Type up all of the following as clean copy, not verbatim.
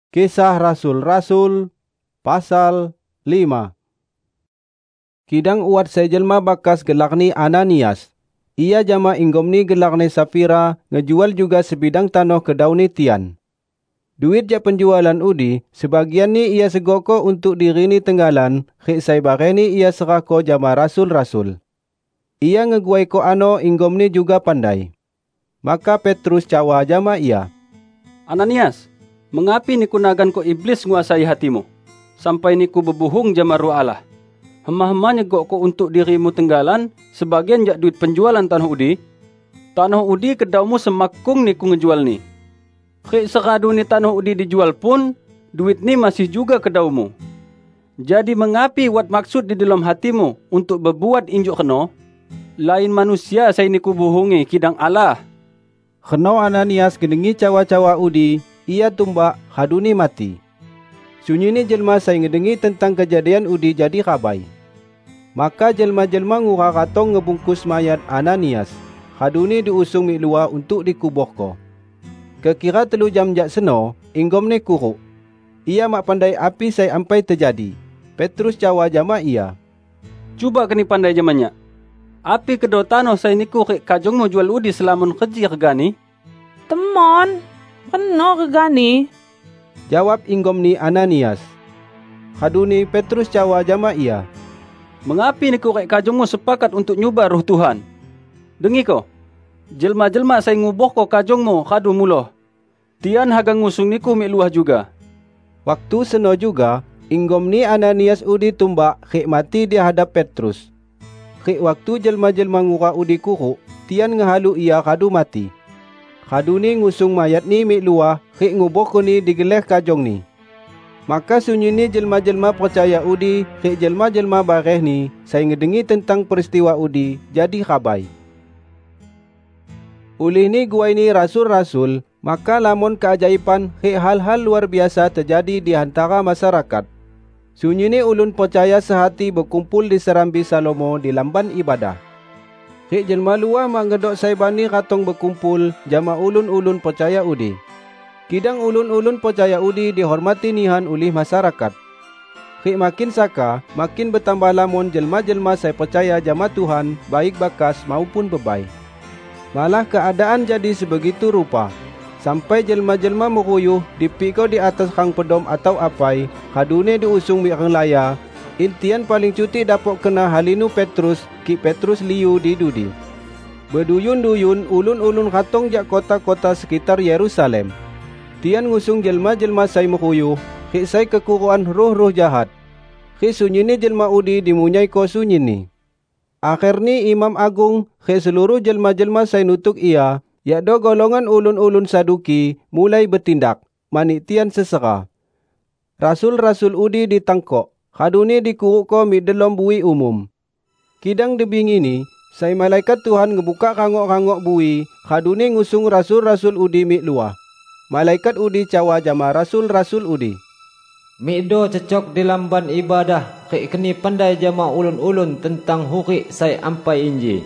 Kisah Rasul-Rasul pasal 5. Kidang uat sejelma bakas gelakni Ananias. Ia jama inggomni gelakni Safira ngejual juga sebidang tanah ke dauni tian. Duit ja penjualan udi, sebagian ni ia segoko untuk dirini tenggalan, khik sai bareni ia serako jama rasul-rasul. Ia ngeguai ko ano inggomni juga pandai. Maka Petrus cawa jama ia. Ananias, mengapi niku nagan ko iblis nguasai hatimu, sampai niku bebuhung jama Ruh Allah? Hema-hema nyegok ko untuk dirimu tenggalan, sebagian jak duit penjualan tanah udi. Tanah udi kedaumu semakung niku ngejual ni. Khik seradu ni tanah udi dijual pun, duit ni masih juga kedaumu. Jadi mengapi wat maksud di dalam hatimu untuk berbuat injuk keno? Lain manusia saya niku buhungi kidang Allah. Keno Ananias gedengi cawa-cawa udi, ia tumbak haduni mati. Sunyi ni jelma saya ngedengi tentang kejadian udi jadi kabai. Maka jelma-jelma ngura katong ngebungkus mayat Ananias. Haduni diusung mi luar untuk dikubuh ko. Kekira 3 jam jak seno, inggom ni kuruk. Ia mak pandai api saya ampai terjadi. Petrus cawa jama ia. Cuba keni pandai jamannya. Api kedua tanah saya niku kajong mau jual udi selamun keji regani? Temon, kena regani? Jawab inggom ni Ananias. Haduni Petrus cawa jama ia. Mengapi niku kajongmu sepakat untuk nyubah Roh Tuhan? Dengi ko, jelma-jelma saya nguboh ko kajongmu kadu muloh. Tian hagang ngusung niku mik luah juga. Waktu seno juga, inggom ni Ananias udi tumbak khik mati di hadap Petrus. Khik waktu jelma-jelma ngura udi kuruk, tian ngehalu ia kadu mati. Kadu ni ngusung mayat ni mik luah, khik nguboh ko ni digeleh kajong ni. Maka sunyi ni jelma-jelma percaya udi, khik jelma-jelma bareh ni, saya ngedengi tentang peristiwa udi, jadi kabai. Ulih ni guai ni rasul-rasul, maka lamun keajaiban khik hal-hal luar biasa terjadi di antara masyarakat. Sunyi ni ulun percaya sehati berkumpul di serambi Salomo di lamban ibadah. Khik jelma luar mangedok saibani ratong berkumpul jama ulun-ulun percaya udi. Kidang ulun-ulun percaya udi dihormati nihan oleh masyarakat. Khik makin saka, makin bertambah lamun jelma-jelma saya percaya jama Tuhan, baik bakas maupun bebai. Malah keadaan jadi sebegitu rupa. Sampai jelma-jelma meruyuh dipikau di atas kang pedom atau apai, hadune diusung biang laya. Intian paling cuti dapat kena halinu Petrus, ki Petrus liu di dudi. Berduyun-duyun ulun-ulun katong jak kota-kota sekitar Yerusalem. Tian ngusung jelma-jelma saya meruyuh, khik saya kekuruan roh-roh jahat. Khik sunyi ni jelma udi dimunyai ko sunyi ni. Akhir ni Imam Agung khik seluruh jelma-jelma saya nutuk ia, yakdo golongan ulun-ulun Saduki mulai bertindak, manik tian sesera. Rasul-rasul udi ditangkok, haduni dikuruk ko mi delom bui umum. Kidang debing ini, saya malaikat Tuhan ngebuka rangok-rangok bui, haduni ngusung rasul-rasul udi mi luah. Malaikat udi cawa jama rasul-rasul udi. Mikdo cecok di lamban ibadah, khik keni pandai jama ulun-ulun tentang hukik sai ampai inji.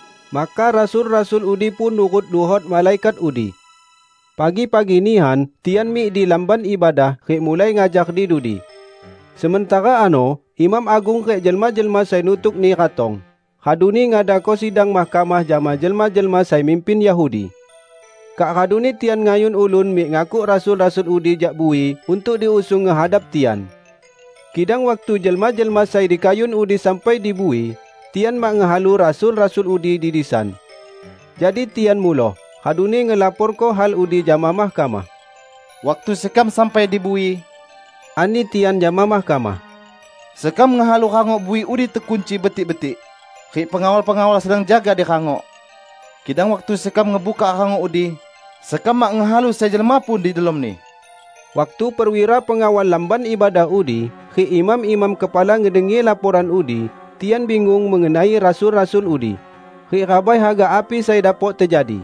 Maka rasul-rasul udi pun nurut duhot malaikat udi. Pagi-pagi nihan, tian mi di lamban ibadah khik mulai ngajak di dudi. Sementara ano, Imam Agung khik jelma-jelma sai nutuk ni ratong. Haduni ngadako sidang mahkamah jama jelma-jelma sai mimpin Yahudi. Kak haduni tian ngayun ulun mi ngaku rasul-rasul udi jak bui untuk diusung ngehadap tian. Kidang waktu jelma-jelma sai dikayun udi sampai di bui, tian mak ngehalu rasul-rasul udi di disan. Jadi tian muloh, haduni ngelapor ko hal udi jama mahkamah. Waktu sekam sampai di bui, ani tian jama mahkamah. Sekam ngehalu rangok bui udi terkunci betik-betik. Khik pengawal-pengawal sedang jaga di rangok. Kidang waktu sekam ngebuka rangok udi, sekam mak ngehalu sejelma pun di dalam ni. Waktu perwira pengawal lamban ibadah udi, khik imam-imam kepala ngedengi laporan udi, tian bingung mengenai rasul-rasul udi. Khik rabai haga api saya dapat terjadi.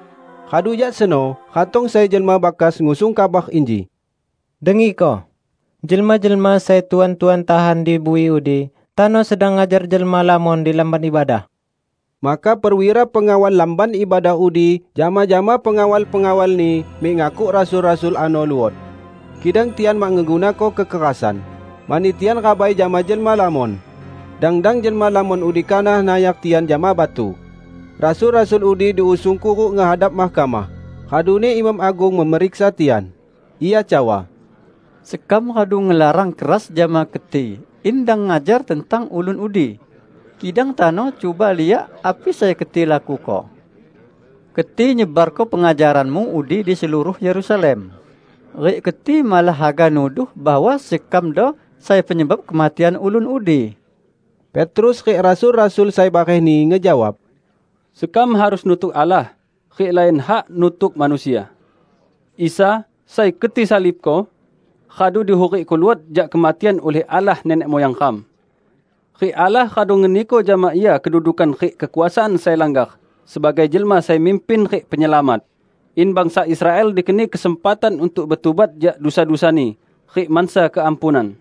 Hadu jak seno, hatong saya jelma bakas ngusung kabah inji. Dengi ko, jelma-jelma saya tuan-tuan tahan di bui udi, tano sedang ngajar jelma lamon di lamban ibadah. Maka perwira pengawal lamban ibadah udi, jama-jama pengawal-pengawal ni mengaku rasul-rasul ano luot. Kidang tian mak ngeguna ko kekerasan. Mani tian rabai jama jelma lamon. Dang jelma lamon udi kanah nayak tian jama batu. Rasul-rasul udi diusung kuruk ngahadap mahkamah. Hadune Imam Agung memeriksa tian. Ia cawa, Sekam hadu ngelarang keras jama keti. Indang ngajar tentang ulun udi. Kidang tano cuba lihat apa saya keti laku ko. Keti nyebar ko pengajaranmu udi di seluruh Yerusalem. Rik keti malah haga nuduh bahwa sekam do saya penyebab kematian ulun udi. Petrus rik rasul-rasul saya bakeh ni ngejawab, Sekam harus nutuk Allah, rik lain hak nutuk manusia. Isa, saya keti salib ko, khadu dihurik keluar jak kematian oleh Allah nenek moyang kam. Rik Allah khadu ngeniko jama ia kedudukan rik kekuasaan saya langgar. Sebagai jelma saya mimpin rik penyelamat. In bangsa Israel dikeni kesempatan untuk bertubat jak dosa-dosa ni. Rik mansa keampunan.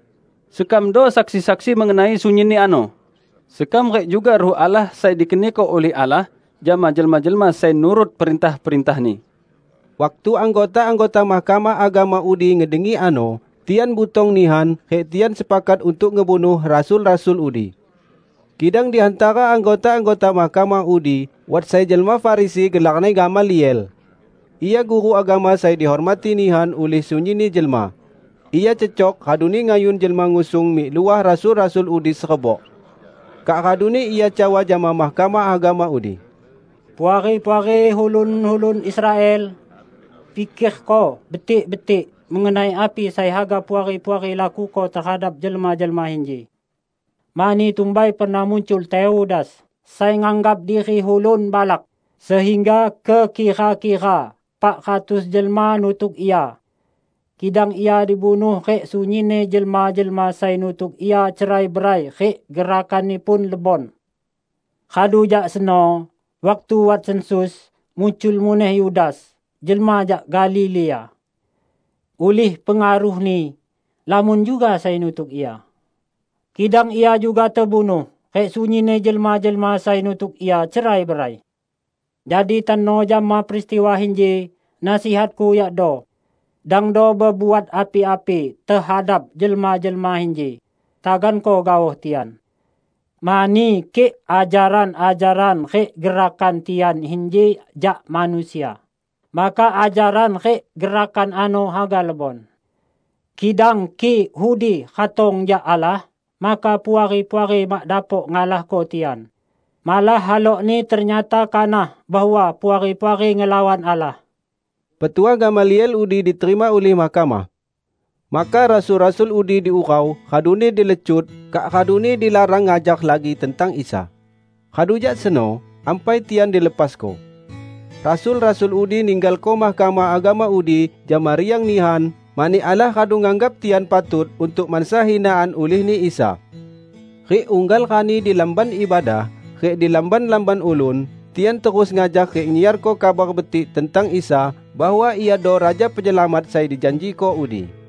Sekam do saksi-saksi mengenai sunyi ni ano. Sekam rik juga ruh Allah saya dikeni ko oleh Allah. Jama jelma-jelma saya nurut perintah-perintah ni. Waktu anggota-anggota mahkamah agama udi ngedengi ano, tian butong nihan, tian sepakat untuk ngebunuh rasul-rasul udi. Kidang di antara anggota-anggota mahkamah udi, wat saya jelma Farisi gelaknai Gamaliel. Ia guru agama saya dihormati nihan oleh sunyi ni jelma. Ia cecok haduni ngayun jelma ngusung mi luah rasul-rasul udi serebok. Kak haduni ia cawa jama mahkamah agama udi. Puari-puari hulun-hulun Israel, fikir ko betik-betik mengenai api saya haga puari-puari laku ko terhadap jelma-jelma hinji. Mani tumbai pernah muncul Teudas. Saya nganggap diri hulun balak. Sehingga kekira-kira 400 jelma nutuk ia. Kidang ia dibunuh kek sunyine jelma-jelma saya nutuk ia cerai-berai kek gerakan ni pun lebon. Khadu jak seno, waktu wat sensus, muncul muneh Yudas, jelma jak Galilea. Ulih pengaruh ni, lamun juga saya nutuk ia. Kidang ia juga terbunuh. Kek sunyine jelma-jelma saya nutuk ia cerai-berai. Jadi tano jama peristiwa hinji, nasihatku yak do. Dang do berbuat api-api terhadap jelma-jelma hinji. Tagan ko gawah tian. Mani kek ajaran-ajaran kek gerakan tian hinji jak manusia. Maka ajaran kek gerakan ano haga lebon. Kidang ki hudi khatong jak Allah. Maka puari-puari mak dapok ngalah ko tian. Malah halok ni ternyata kanah bahawa puari-puari ngelawan Allah. Petua Gamaliel udi diterima oleh mahkamah. Maka rasul-rasul udi diurau, khaduni dilecut, kak khaduni dilarang ngajak lagi tentang Isa. Khadujak seno, ampai tian dilepas ko. Rasul-rasul udi ninggal ko mahkamah agama udi jamariang nihan. Mani Allah kadu nganggap tian patut untuk mansa hinaan ulih ni Isa. Rik unggal kani di lamban ibadah, rik di lamban-lamban ulun, tian terus ngajak rik nyiar ko kabar betik tentang Isa, bahwa ia do raja penyelamat saya dijanji ko udi.